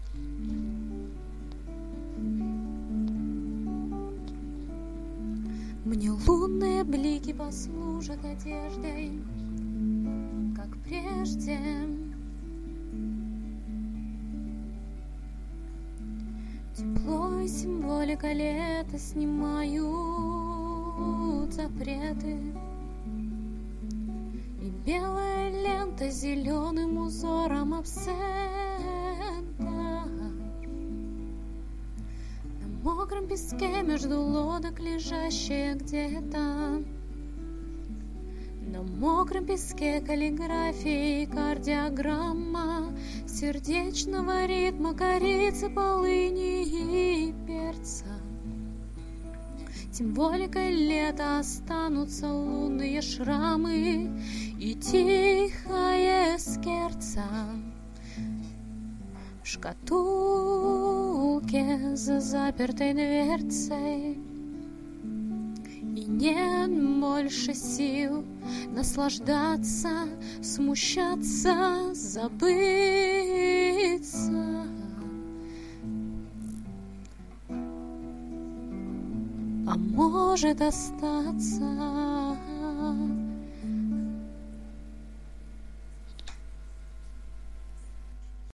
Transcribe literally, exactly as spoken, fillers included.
Мне лунные блики послужат одеждой, как прежде. Тепло и символика лета снимают запреты, и белая лента зеленым узором абсента. На мокром песке между лодок, лежащая где-то. На мокром песке каллиграфия и кардиограмма сердечного ритма, корицы, полыни и перца. Символикой лета останутся лунные шрамы и тихое скерца. В шкатулке за запертой дверцей, и нет больше сил наслаждаться, смущаться, забыться. А может остаться.